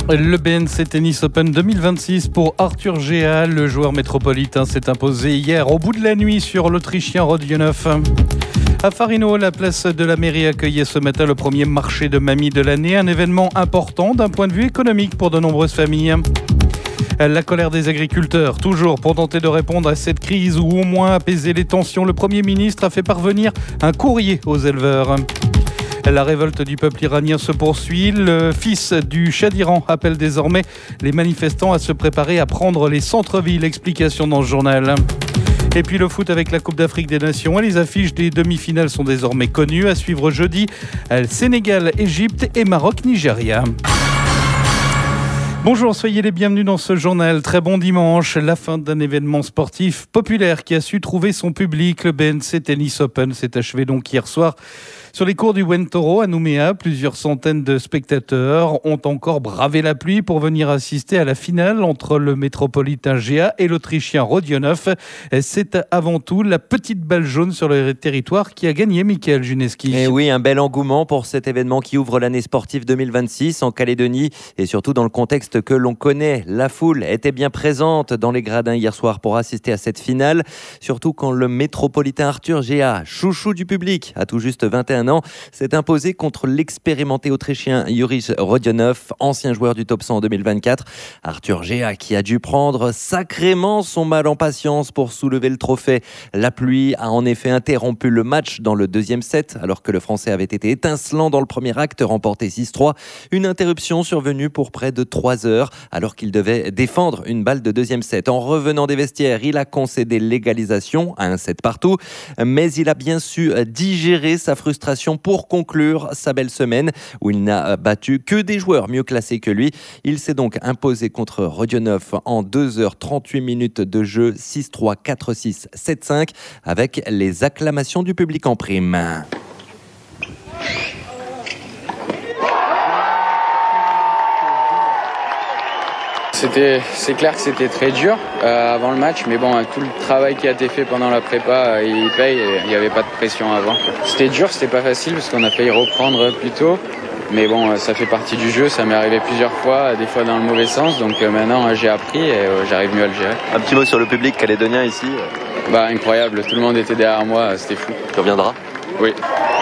Le BNC Tennis Open 2026 pour Arthur Géa. Le joueur métropolitain s'est imposé hier au bout de la nuit sur l'Autrichien Rodionov. À Farino, la place de la mairie accueillait ce matin le premier marché de mamie de l'année, un événement important d'un point de vue économique pour de nombreuses familles. La colère des agriculteurs, toujours pour tenter de répondre à cette crise ou au moins apaiser les tensions, le Premier ministre a fait parvenir un courrier aux éleveurs. La révolte du peuple iranien se poursuit. Le fils du Shah d'Iran appelle désormais les manifestants à se préparer à prendre les centres-villes. Explication dans ce journal. Et puis le foot avec la Coupe d'Afrique des Nations. Les affiches des demi-finales sont désormais connues. À suivre jeudi, Sénégal, Égypte et Maroc, Nigeria. Bonjour, soyez les bienvenus dans ce journal. Très bon dimanche, la fin d'un événement sportif populaire qui a su trouver son public. Le BNC Tennis Open s'est achevé donc hier soir sur les cours du Wentoro à Nouméa. Plusieurs centaines de spectateurs ont encore bravé la pluie pour venir assister à la finale entre le métropolitain Géa et l'Autrichien Rodionov. C'est avant tout la petite balle jaune sur le territoire qui a gagné, Michael Juneski. Et oui, un bel engouement pour cet événement qui ouvre l'année sportive 2026 en Calédonie et surtout dans le contexte que l'on connaît. La foule était bien présente dans les gradins hier soir pour assister à cette finale, surtout quand le métropolitain Arthur Géa, chouchou du public, à tout juste 21 ans, s'est imposé contre l'expérimenté autrichien Juris Rodionov, ancien joueur du top 100 en 2024. Arthur Géa qui a dû prendre sacrément son mal en patience pour soulever le trophée. La pluie a en effet interrompu le match dans le deuxième set, alors que le Français avait été étincelant dans le premier acte, remporté 6-3. Une interruption survenue pour près de 3 heures, alors qu'il devait défendre une balle de deuxième set. En revenant des vestiaires, il a concédé l'égalisation à un set partout, mais il a bien su digérer sa frustration pour conclure sa belle semaine où il n'a battu que des joueurs mieux classés que lui. Il s'est donc imposé contre Rodionov en 2h38 minutes de jeu, 6-3, 4-6, 7-5, avec les acclamations du public en prime. C'est clair que c'était très dur avant le match, mais bon, tout le travail qui a été fait pendant la prépa, il paye et il n'y avait pas de pression avant. C'était dur, c'était pas facile parce qu'on a failli reprendre plus tôt, mais bon, ça fait partie du jeu, ça m'est arrivé plusieurs fois, des fois dans le mauvais sens, donc maintenant j'ai appris et j'arrive mieux à le gérer. Un petit mot sur le public calédonien ici. Incroyable, tout le monde était derrière moi, c'était fou. Tu reviendras ? Oui.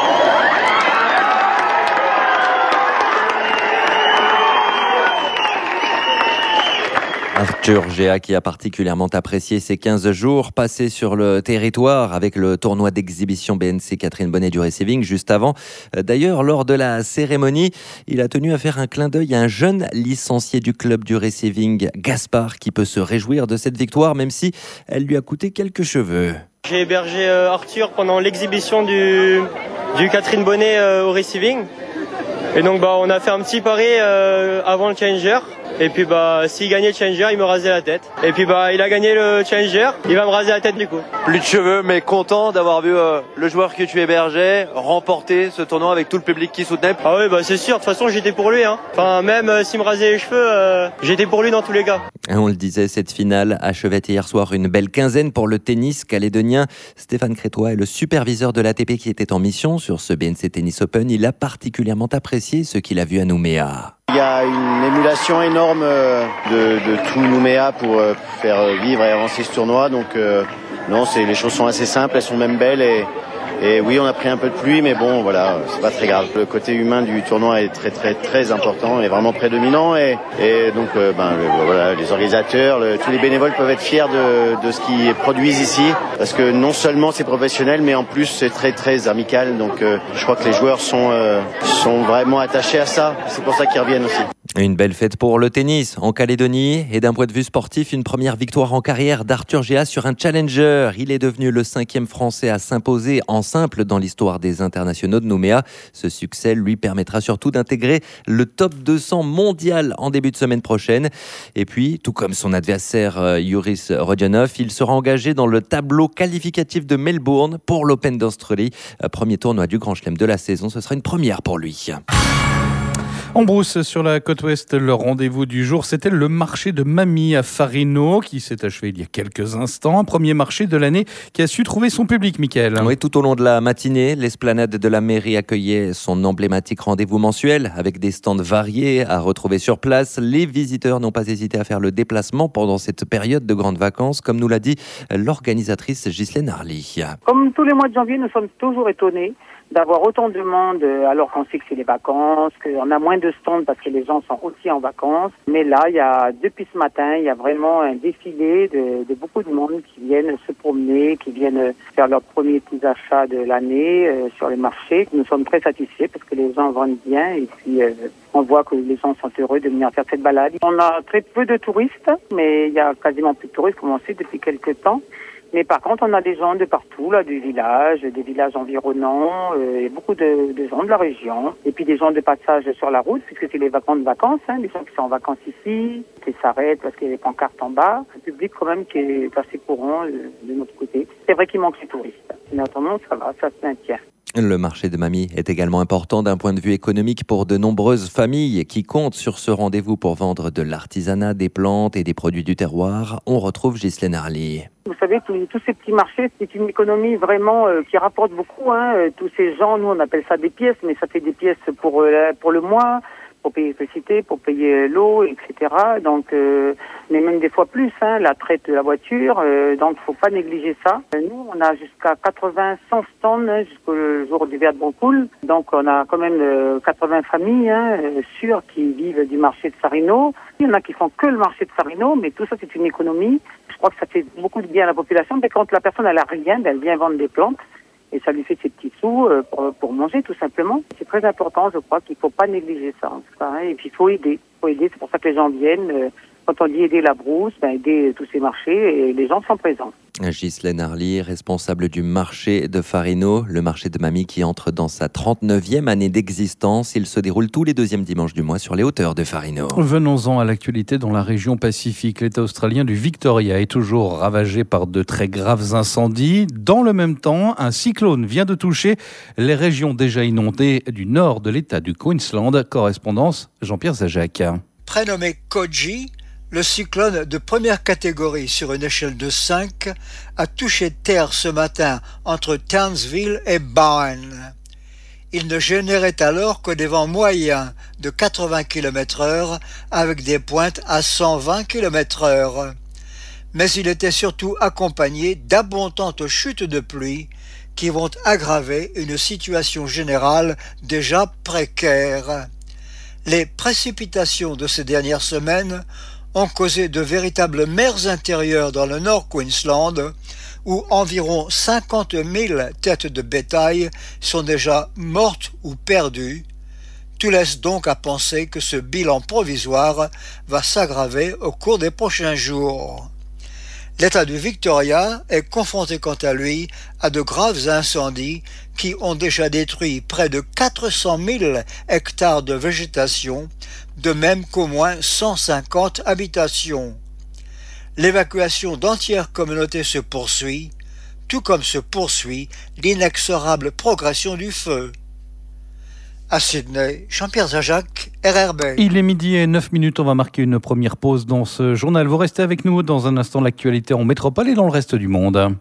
Arthur Géa qui a particulièrement apprécié ces 15 jours passés sur le territoire avec le tournoi d'exhibition BNC Catherine Bonnet du Receiving juste avant. D'ailleurs, lors de la cérémonie, il a tenu à faire un clin d'œil à un jeune licencié du club du Receiving, Gaspard, qui peut se réjouir de cette victoire même si elle lui a coûté quelques cheveux. J'ai hébergé Arthur pendant l'exhibition du Catherine Bonnet au Receiving. Et donc on a fait un petit pari avant le Challenger. Et puis s'il gagnait le Challenger, il me rasait la tête. Et puis il a gagné le Challenger, il va me raser la tête du coup. Plus de cheveux, mais content d'avoir vu le joueur que tu hébergeais remporter ce tournoi avec tout le public qui soutenait. Ah oui, c'est sûr, de toute façon j'étais pour lui. Enfin, même s'il me rasait les cheveux, j'étais pour lui dans tous les cas. Et on le disait, cette finale achevait hier soir une belle quinzaine pour le tennis calédonien. Stéphane Crétois est le superviseur de l'ATP qui était en mission sur ce BNC Tennis Open. Il a particulièrement apprécié ce qu'il a vu à Nouméa. Il y a une émulation énorme de tout Nouméa pour faire vivre et avancer ce tournoi. Donc les choses sont assez simples, elles sont même belles et oui, on a pris un peu de pluie, mais bon, voilà, c'est pas très grave. Le côté humain du tournoi est très très très important et vraiment prédominant et donc les organisateurs, tous les bénévoles peuvent être fiers de ce qu'ils produisent ici parce que non seulement c'est professionnel, mais en plus c'est très très amical. Donc je crois que les joueurs sont vraiment attachés à ça. C'est pour ça qu'ils reviennent aussi. Une belle fête pour le tennis en Calédonie et d'un point de vue sportif, une première victoire en carrière d'Arthur Géa sur un challenger. Il est devenu le 5e Français à s'imposer en simple dans l'histoire des internationaux de Nouméa. Ce succès lui permettra surtout d'intégrer le top 200 mondial en début de semaine prochaine. Et puis, tout comme son adversaire Juris Rodionov, il sera engagé dans le tableau qualificatif de Melbourne pour l'Open d'Australie. Premier tournoi du Grand Chelem de la saison, ce sera une première pour lui. En brousse, sur la côte ouest, le rendez-vous du jour, c'était le marché de Mamie à Farino, qui s'est achevé il y a quelques instants. Un premier marché de l'année qui a su trouver son public, Mickaël. Oui, tout au long de la matinée, l'esplanade de la mairie accueillait son emblématique rendez-vous mensuel, avec des stands variés à retrouver sur place. Les visiteurs n'ont pas hésité à faire le déplacement pendant cette période de grandes vacances, comme nous l'a dit l'organisatrice Ghislaine Harly. Comme tous les mois de janvier, nous sommes toujours étonnés d'avoir autant de monde alors qu'on sait que c'est les vacances, qu'on a moins de stands parce que les gens sont aussi en vacances. Mais là, depuis ce matin, il y a vraiment un défilé de beaucoup de monde qui viennent se promener, qui viennent faire leurs premiers petits achats de l'année sur les marchés. Nous sommes très satisfaits parce que les gens vendent bien et puis on voit que les gens sont heureux de venir faire cette balade. On a très peu de touristes, mais il y a quasiment plus de touristes comme on sait depuis quelques temps. Mais par contre, on a des gens de partout, là, des villages environnants, et beaucoup de gens de la région. Et puis des gens de passage sur la route, puisque c'est les vacances, des gens qui sont en vacances ici, qui s'arrêtent parce qu'il y a des pancartes en bas. Un public quand même qui est assez courant de notre côté. C'est vrai qu'il manque les touristes. Mais autrement, ça va, ça se maintient. Le marché de Mamie est également important d'un point de vue économique pour de nombreuses familles qui comptent sur ce rendez-vous pour vendre de l'artisanat, des plantes et des produits du terroir. On retrouve Ghislaine Harly. Vous savez, tous ces petits marchés, c'est une économie vraiment qui rapporte beaucoup. Tous ces gens, nous on appelle ça des pièces, mais ça fait des pièces pour le mois, pour payer l'électricité, pour payer l'eau, etc. Donc, mais même des fois plus, la traite de la voiture. Donc, faut pas négliger ça. Nous, on a jusqu'à 100 stands jusqu'au jour du Vert de Broncoul. Donc, on a quand même 80 familles sûres qui vivent du marché de Farino. Il y en a qui font que le marché de Farino, mais tout ça, c'est une économie. Je crois que ça fait beaucoup de bien à la population. Mais quand la personne elle a rien, elle vient vendre des plantes. Et ça lui fait ses petits sous pour manger, tout simplement. C'est très important, je crois qu'il ne faut pas négliger ça, en tout cas. Et puis, il faut aider. C'est pour ça que les gens viennent. Quand on dit aider la brousse, aider tous ces marchés, et les gens sont présents. Ghislaine Harly, responsable du marché de Farino, le marché de Mamie qui entre dans sa 39e année d'existence. Il se déroule tous les deuxièmes dimanches du mois sur les hauteurs de Farino. Venons-en à l'actualité dans la région Pacifique. L'État australien du Victoria est toujours ravagé par de très graves incendies. Dans le même temps, un cyclone vient de toucher les régions déjà inondées du nord de l'État du Queensland. Correspondance Jean-Pierre Zajac. Prénommé Koji, le cyclone de première catégorie sur une échelle de 5 a touché terre ce matin entre Townsville et Bowen. Il ne générait alors que des vents moyens de 80 km/h avec des pointes à 120 km/h. Mais il était surtout accompagné d'abondantes chutes de pluie qui vont aggraver une situation générale déjà précaire. Les précipitations de ces dernières semaines ont causé de véritables mers intérieures dans le Nord Queensland, où environ 50 000 têtes de bétail sont déjà mortes ou perdues. Tout laisse donc à penser que ce bilan provisoire va s'aggraver au cours des prochains jours. L'État du Victoria est confronté quant à lui à de graves incendies qui ont déjà détruit près de 400 000 hectares de végétation, de même qu'au moins 150 habitations. L'évacuation d'entières communautés se poursuit, tout comme se poursuit l'inexorable progression du feu. À Sydney, Jean-Pierre Zajac, RRB. Il est 12:09, on va marquer une première pause dans ce journal. Vous restez avec nous dans un instant, l'actualité en métropole et dans le reste du monde.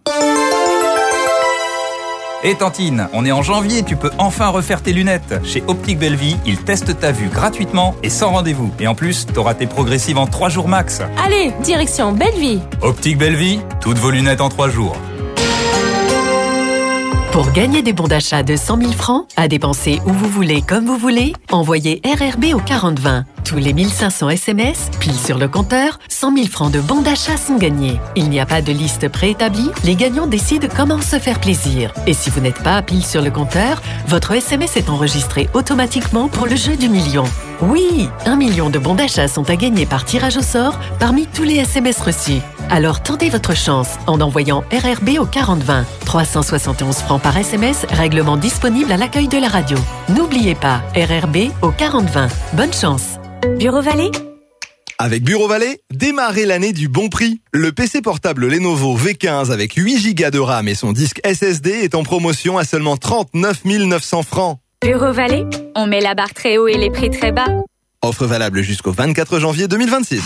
Et Tantine, on est en janvier, tu peux enfin refaire tes lunettes. Chez Optique Bellevue, ils testent ta vue gratuitement et sans rendez-vous. Et en plus, t'auras tes progressives en 3 jours max. Allez, direction Bellevue. Optique Bellevue, toutes vos lunettes en 3 jours. Pour gagner des bons d'achat de 100 000 francs, à dépenser où vous voulez, comme vous voulez, envoyez RRB au 4020. Tous les 1500 SMS, pile sur le compteur, 100 000 francs de bons d'achat sont gagnés. Il n'y a pas de liste préétablie, les gagnants décident comment se faire plaisir. Et si vous n'êtes pas pile sur le compteur, votre SMS est enregistré automatiquement pour le jeu du million. Oui, 1 million de bons d'achat sont à gagner par tirage au sort parmi tous les SMS reçus. Alors tentez votre chance en envoyant RRB au 4020. 371 francs par SMS, règlement disponible à l'accueil de la radio. N'oubliez pas, RRB au 4020. Bonne chance. Bureau Vallée. Avec Bureau Vallée, démarrez l'année du bon prix. Le PC portable Lenovo V15 avec 8 Go de RAM et son disque SSD est en promotion à seulement 39 900 francs. Bureau Vallée, on met la barre très haut et les prix très bas. Offre valable jusqu'au 24 janvier 2026.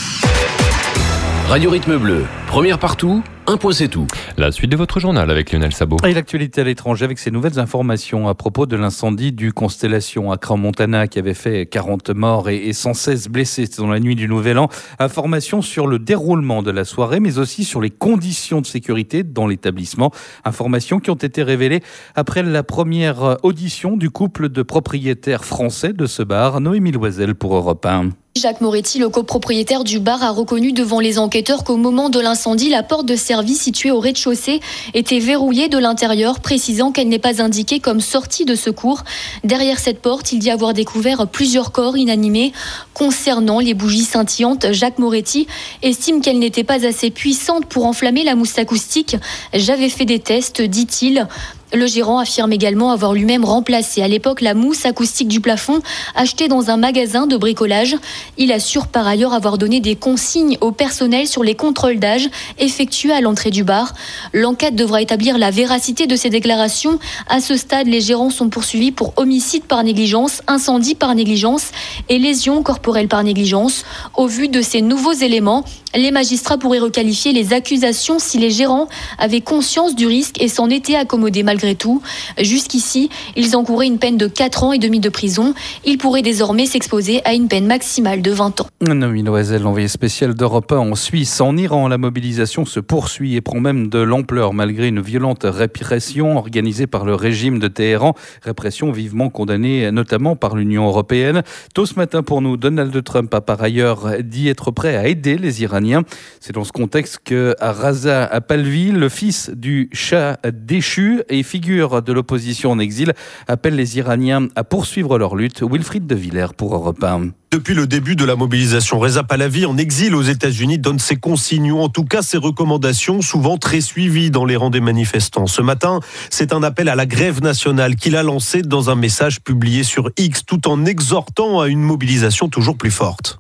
Radio Rythme Bleu, première partout, un point c'est tout. La suite de votre journal avec Lionel Sabot. Et l'actualité à l'étranger avec ces nouvelles informations à propos de l'incendie du Constellation à Crans-Montana qui avait fait 40 morts et 116 blessés dans la nuit du Nouvel An. Informations sur le déroulement de la soirée mais aussi sur les conditions de sécurité dans l'établissement. Informations qui ont été révélées après la première audition du couple de propriétaires français de ce bar, Noémie Loisel pour Europe 1. Jacques Moretti, le copropriétaire du bar, a reconnu devant les enquêteurs qu'au moment de l'incendie, la porte de service située au rez-de-chaussée était verrouillée de l'intérieur, précisant qu'elle n'est pas indiquée comme sortie de secours. Derrière cette porte, il dit avoir découvert plusieurs corps inanimés. Concernant les bougies scintillantes, Jacques Moretti estime qu'elle n'était pas assez puissante pour enflammer la mousse acoustique. J'avais fait des tests, dit-il. Le gérant affirme également avoir lui-même remplacé à l'époque la mousse acoustique du plafond achetée dans un magasin de bricolage. Il assure par ailleurs avoir donné des consignes au personnel sur les contrôles d'âge effectués à l'entrée du bar. L'enquête devra établir la véracité de ces déclarations. À ce stade, les gérants sont poursuivis pour homicide par négligence, incendie par négligence et lésions corporelles par négligence. Au vu de ces nouveaux éléments, les magistrats pourraient requalifier les accusations si les gérants avaient conscience du risque et s'en étaient accommodés malgré tout. Jusqu'ici, ils encouraient une peine de 4 ans et demi de prison. Ils pourraient désormais s'exposer à une peine maximale de 20 ans. Noémie Loisel, l'envoyé spécial d'Europe 1 en Suisse. En Iran, la mobilisation se poursuit et prend même de l'ampleur malgré une violente répression organisée par le régime de Téhéran. Répression vivement condamnée notamment par l'Union européenne. Tôt ce matin pour nous, Donald Trump a par ailleurs dit être prêt à aider les Iraniens. C'est dans ce contexte que Raza Pahlavi, le fils du Shah déchu et figure de l'opposition en exil, appelle les Iraniens à poursuivre leur lutte. Wilfried de Villers pour Europe 1. Depuis le début de la mobilisation, Reza Pahlavi, en exil aux États-Unis, donne ses consignes, ou en tout cas ses recommandations, souvent très suivies dans les rangs des manifestants. Ce matin, c'est un appel à la grève nationale qu'il a lancé dans un message publié sur X, tout en exhortant à une mobilisation toujours plus forte.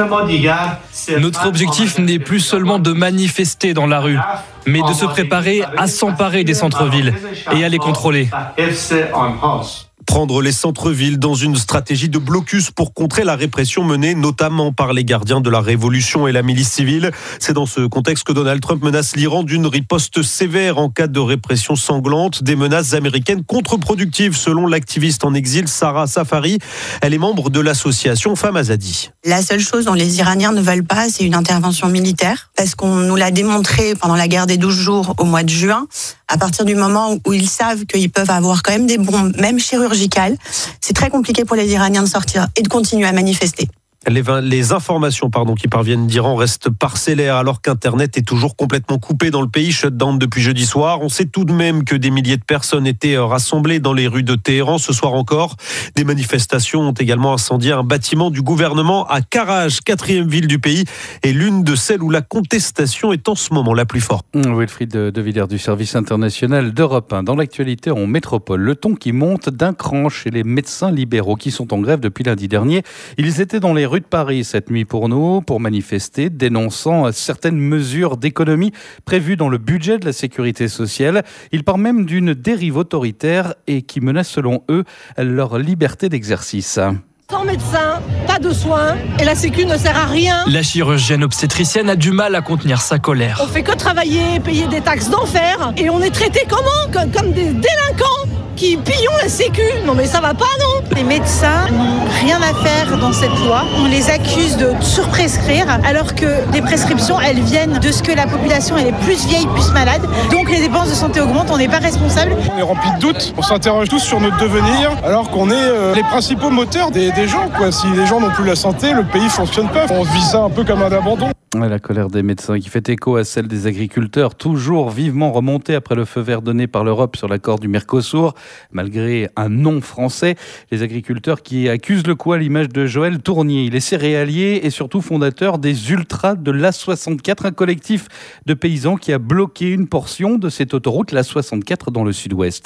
Notre objectif n'est plus seulement de manifester dans la rue, mais de se préparer à s'emparer des centres-villes et à les contrôler. Prendre les centres-villes dans une stratégie de blocus pour contrer la répression menée notamment par les gardiens de la révolution et la milice civile. C'est dans ce contexte que Donald Trump menace l'Iran d'une riposte sévère en cas de répression sanglante. Des menaces américaines contre-productives selon l'activiste en exil Sarah Safari. Elle est membre de l'association Femmes Azadi. La seule chose dont les Iraniens ne veulent pas, c'est une intervention militaire, parce qu'on nous l'a démontré pendant la guerre des 12 jours au mois de juin. À partir du moment où ils savent qu'ils peuvent avoir quand même des bombes, même chirurgicales, c'est très compliqué pour les Iraniens de sortir et de continuer à manifester. Les informations qui parviennent d'Iran restent parcellaires alors qu'Internet est toujours complètement coupé dans le pays, shutdown depuis jeudi soir. On sait tout de même que des milliers de personnes étaient rassemblées dans les rues de Téhéran ce soir encore. Des manifestations ont également incendié un bâtiment du gouvernement à Karaj, 4e ville du pays, et l'une de celles où la contestation est en ce moment la plus forte. Wilfried de Villers du service international d'Europe 1. Dans l'actualité en métropole, le ton qui monte d'un cran chez les médecins libéraux qui sont en grève depuis lundi dernier. Ils étaient dans les rues de Paris cette nuit pour manifester, dénonçant certaines mesures d'économie prévues dans le budget de la sécurité sociale. Ils parlent même d'une dérive autoritaire et qui menace selon eux leur liberté d'exercice. Sans médecin, pas de soins et la sécu ne sert à rien. La chirurgienne obstétricienne a du mal à contenir sa colère. On fait que travailler, payer des taxes d'enfer et on est traités comment ? Comme des délinquants qui pillons la sécu. Non mais ça va pas, non ? Les médecins n'ont rien à faire dans cette loi. On les accuse de surprescrire alors que les prescriptions, elles viennent de ce que la population elle est plus vieille, plus malade. Donc les dépenses de santé augmentent, on n'est pas responsable. On est rempli de doutes, on s'interroge tous sur notre devenir alors qu'on est les principaux moteurs des gens. Si les gens n'ont plus la santé, le pays ne fonctionne pas. On vit ça un peu comme un abandon. La colère des médecins qui fait écho à celle des agriculteurs, toujours vivement remontée après le feu vert donné par l'Europe sur l'accord du Mercosur. Malgré un non français, les agriculteurs qui accusent le coup à l'image de Joël Tournier. Il est céréalier et surtout fondateur des Ultras de l'A64, un collectif de paysans qui a bloqué une portion de cette autoroute, l'A64 dans le sud-ouest.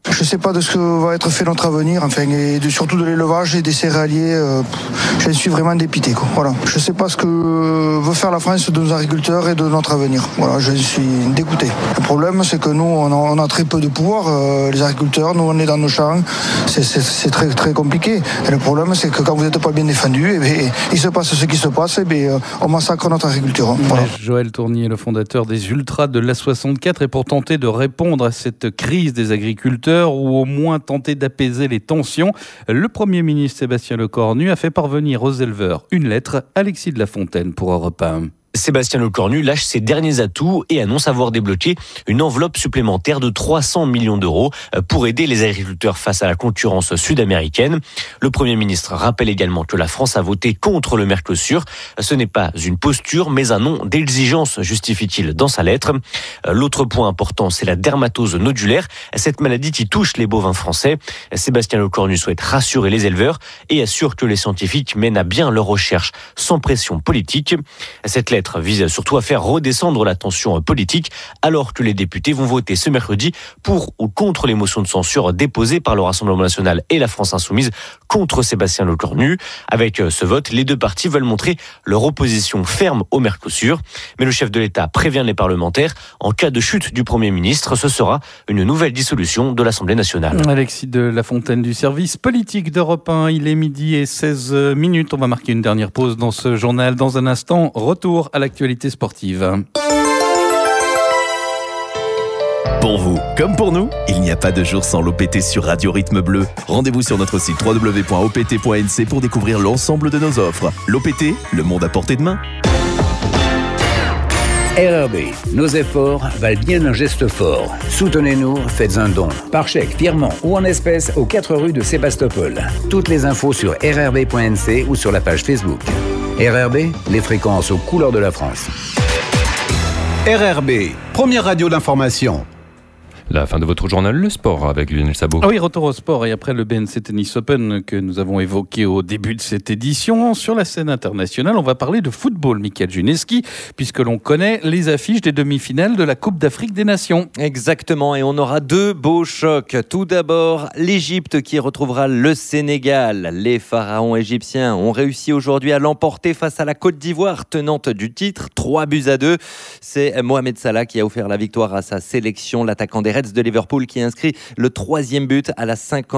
Je ne sais pas de ce que va être fait notre avenir, surtout de l'élevage et des céréaliers. Je suis vraiment dépité. Voilà. Je ne sais pas ce que veut faire la France de nos agriculteurs et de notre avenir. Voilà, je suis dégoûté. Le problème, c'est que nous, on a très peu de pouvoir. Les agriculteurs, nous, on est dans nos champs. C'est très, très compliqué. Et le problème, c'est que quand vous n'êtes pas bien défendu, il se passe ce qui se passe, on massacre notre agriculture. Voilà. Joël Tournier, le fondateur des Ultras de l'A64, et pour tenter de répondre à cette crise des agriculteurs, ou au moins tenter d'apaiser les tensions, le Premier ministre Sébastien Lecornu a fait parvenir aux éleveurs une lettre. Alexis de la Fontaine pour Europe 1. Sébastien Lecornu lâche ses derniers atouts et annonce avoir débloqué une enveloppe supplémentaire de 300 millions d'euros pour aider les agriculteurs face à la concurrence sud-américaine. Le Premier ministre rappelle également que la France a voté contre le Mercosur. Ce n'est pas une posture, mais un nom d'exigence, justifie-t-il dans sa lettre. L'autre point important, c'est la dermatose nodulaire, cette maladie qui touche les bovins français. Sébastien Lecornu souhaite rassurer les éleveurs et assure que les scientifiques mènent à bien leurs recherches sans pression politique. Cette lettre vise surtout à faire redescendre la tension politique alors que les députés vont voter ce mercredi pour ou contre les motions de censure déposées par le Rassemblement national et la France insoumise contre Sébastien Lecornu. Avec ce vote, les deux partis veulent montrer leur opposition ferme au Mercosur. Mais le chef de l'État prévient les parlementaires, en cas de chute du Premier ministre, ce sera une nouvelle dissolution de l'Assemblée nationale. Alexis de la Fontaine du service politique d'Europe 1, il est 12h16. On va marquer une dernière pause dans ce journal. Dans un instant, retour à l'actualité sportive. Pour vous, comme pour nous, il n'y a pas de jour sans l'OPT sur Radio Rythme Bleu. Rendez-vous sur notre site www.opt.nc pour découvrir l'ensemble de nos offres. L'OPT, le monde à portée de main. RRB, nos efforts valent bien un geste fort. Soutenez-nous, faites un don, par chèque, virement ou en espèces aux 4 rues de Sébastopol. Toutes les infos sur rrb.nc ou sur la page Facebook. RRB, les fréquences aux couleurs de la France. RRB, première radio d'information. La fin de votre journal, le sport avec Lionel Sabot. Ah oui, retour au sport et après le BNC Tennis Open que nous avons évoqué au début de cette édition. Sur la scène internationale, on va parler de football, Michael Juneski, puisque l'on connaît les affiches des demi-finales de la Coupe d'Afrique des Nations. Exactement, et on aura deux beaux chocs. Tout d'abord, l'Égypte qui retrouvera le Sénégal. Les pharaons égyptiens ont réussi aujourd'hui à l'emporter face à la Côte d'Ivoire, tenante du titre, 3-2. C'est Mohamed Salah qui a offert la victoire à sa sélection, l'attaquant des Reds de Liverpool qui inscrit le 3e but à la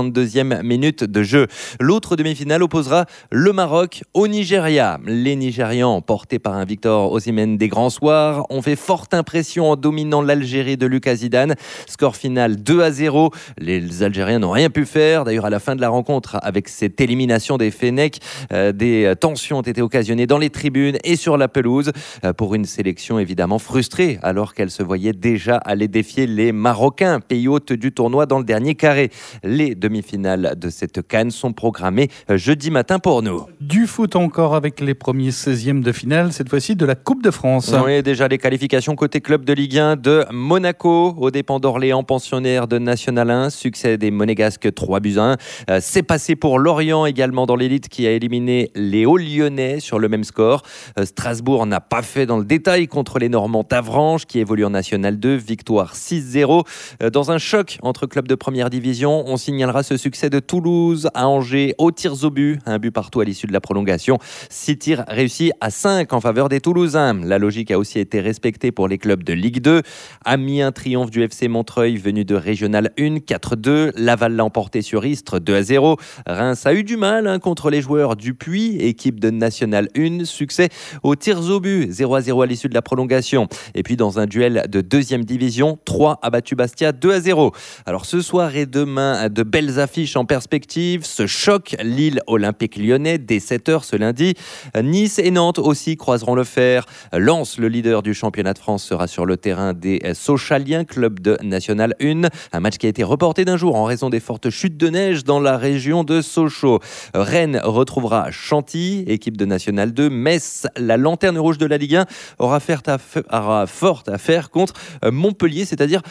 52e minute de jeu. L'autre demi-finale opposera le Maroc au Nigeria. Les Nigérians, portés par un Victor Osimhen des grands soirs, ont fait forte impression en dominant l'Algérie de Lucas Zidane. Score final 2-0. Les Algériens n'ont rien pu faire. D'ailleurs, à la fin de la rencontre, avec cette élimination des Fennecs, des tensions ont été occasionnées dans les tribunes et sur la pelouse pour une sélection évidemment frustrée alors qu'elle se voyait déjà aller défier les Marocains, pays hôte du tournoi dans le dernier carré. Les demi-finales de cette CAN sont programmées jeudi matin pour nous. Du foot encore avec les premiers 16e de finale, cette fois-ci de la Coupe de France. Oui, déjà les qualifications côté club de Ligue 1 de Monaco, aux dépens d'Orléans, pensionnaire de National 1. Succès des Monégasques 3-1. C'est passé pour Lorient également dans l'élite qui a éliminé les Hauts-Lyonnais sur le même score. Strasbourg n'a pas fait dans le détail contre les Normands d'Avranches qui évoluent en National 2. Victoire 6-0. Dans un choc entre clubs de première division, on signalera ce succès de Toulouse à Angers aux tirs au but. Un but partout à l'issue de la prolongation. 6 tirs réussis à 5 en faveur des Toulousains. La logique a aussi été respectée pour les clubs de Ligue 2. Amiens triomphe du FC Montreuil venu de Régional 1, 4-2. Laval l'a emporté sur Istres, 2-0. Reims a eu du mal contre les joueurs du Puy, équipe de National 1. Succès aux tirs au but, 0-0 à l'issue de la prolongation. Et puis dans un duel de 2e division, 3 a battu Bastia 2-0. Alors ce soir et demain, de belles affiches en perspective. Ce choc, Lille Olympique Lyonnais dès 7h ce lundi. Nice et Nantes aussi croiseront le fer. Lens, le leader du championnat de France, sera sur le terrain des Sochaliens, club de National 1. Un match qui a été reporté d'un jour en raison des fortes chutes de neige dans la région de Sochaux. Rennes retrouvera Chantilly, équipe de National 2. Metz, la lanterne rouge de la Ligue 1, aura fort à faire contre Montpellier, c'est-à-dire la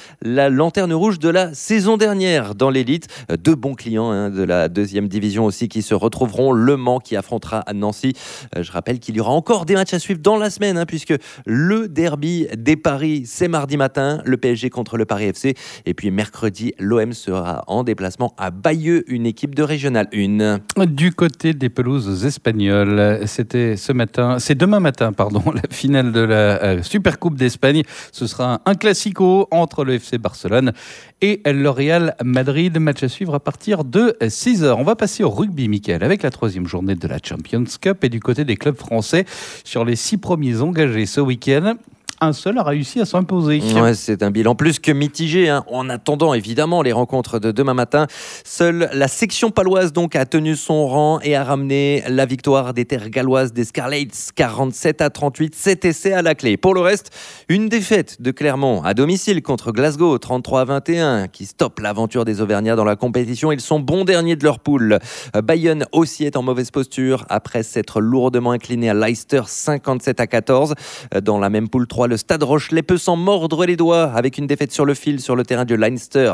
la lanterne rouge de la saison dernière dans l'élite. 2 bons clients de la 2e division aussi qui se retrouveront. Le Mans qui affrontera Nancy. Je rappelle qu'il y aura encore des matchs à suivre dans la semaine puisque le derby des paris, c'est mardi matin. Le PSG contre le Paris FC. Et puis mercredi, l'OM sera en déplacement à Bayeux, une équipe de Régional 1. Du côté des pelouses espagnoles, c'est demain matin, la finale de la Supercoupe d'Espagne. Ce sera un classico entre le FC Barcelone et le Real Madrid. Match à suivre à partir de 6h. On va passer au rugby, Mickaël, avec la 3e journée de la Champions Cup. Et du côté des clubs français, sur les 6 premiers engagés ce week-end, un seul a réussi à s'imposer. Ouais, c'est un bilan plus que mitigé. En attendant évidemment les rencontres de demain matin, seule la section paloise donc a tenu son rang et a ramené la victoire des terres galloises des Scarlets 47-38, 7 essais à la clé. Pour le reste, une défaite de Clermont à domicile contre Glasgow 33-21 qui stoppe l'aventure des Auvergnats dans la compétition. Ils sont bons derniers de leur poule. Bayonne aussi est en mauvaise posture après s'être lourdement incliné à Leicester 57-14. Dans la même poule 3, le Stade Rochelais peut s'en mordre les doigts avec une défaite sur le fil sur le terrain de Leinster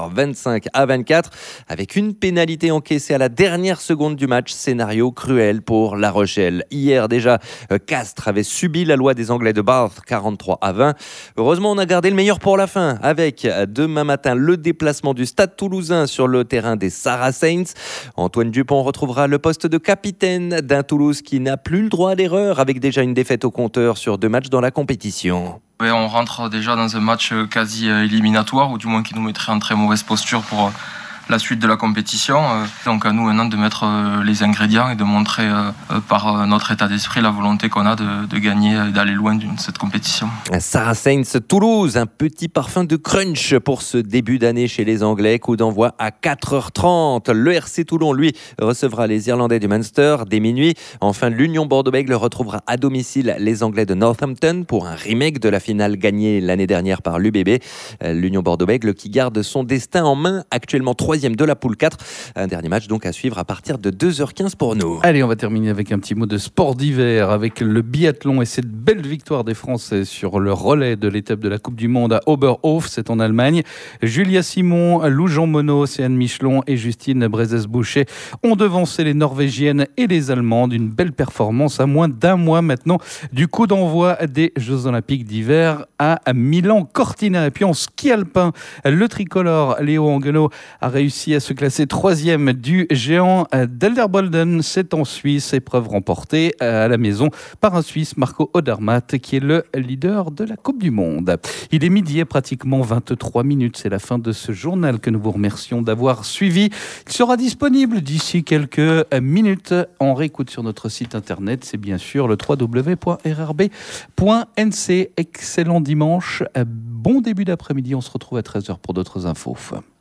25-24 avec une pénalité encaissée à la dernière seconde du match. Scénario cruel pour La Rochelle. Hier déjà, Castres avait subi la loi des Anglais de Bath 43-20. Heureusement, on a gardé le meilleur pour la fin avec demain matin le déplacement du Stade Toulousain sur le terrain des Saracens. Antoine Dupont retrouvera le poste de capitaine d'un Toulouse qui n'a plus le droit à l'erreur avec déjà une défaite au compteur sur 2 matchs dans la compétition. Ouais, on rentre déjà dans un match quasi éliminatoire, ou du moins qui nous mettrait en très mauvaise posture pour la suite de la compétition. Donc à nous maintenant de mettre les ingrédients et de montrer par notre état d'esprit la volonté qu'on a de gagner et d'aller loin de cette compétition. Saracens Toulouse, un petit parfum de crunch pour ce début d'année chez les Anglais. Coup d'envoi à 4h30. Le RC Toulon, lui, recevra les Irlandais du Munster dès minuit. Enfin, l'Union Bordeaux-Bègles retrouvera à domicile les Anglais de Northampton pour un remake de la finale gagnée l'année dernière par l'UBB. L'Union Bordeaux-Bègles qui garde son destin en main, actuellement 3e de la poule 4. Un dernier match donc à suivre à partir de 2h15 pour nous. Allez, on va terminer avec un petit mot de sport d'hiver avec le biathlon et cette belle victoire des Français sur le relais de l'étape de la Coupe du Monde à Oberhof, c'est en Allemagne. Julia Simon, Lou-Jean Monod, Océane Michelon et Justine Brezès-Boucher ont devancé les Norvégiennes et les Allemandes. Une belle performance à moins d'1 mois maintenant du coup d'envoi des Jeux Olympiques d'hiver à Milan-Cortina. Et puis en ski alpin, le tricolore Léo Anguenot a réussi à se classer 3e du géant d'Elderbolden. C'est en Suisse, épreuve remportée à la maison par un Suisse, Marco Odermatt, qui est le leader de la Coupe du Monde. Il est midi et pratiquement 23 minutes. C'est la fin de ce journal que nous vous remercions d'avoir suivi. Il sera disponible d'ici quelques minutes en réécoute sur notre site internet. C'est bien sûr le www.rrb.nc. Excellent dimanche. Bon début d'après-midi. On se retrouve à 13h pour d'autres infos.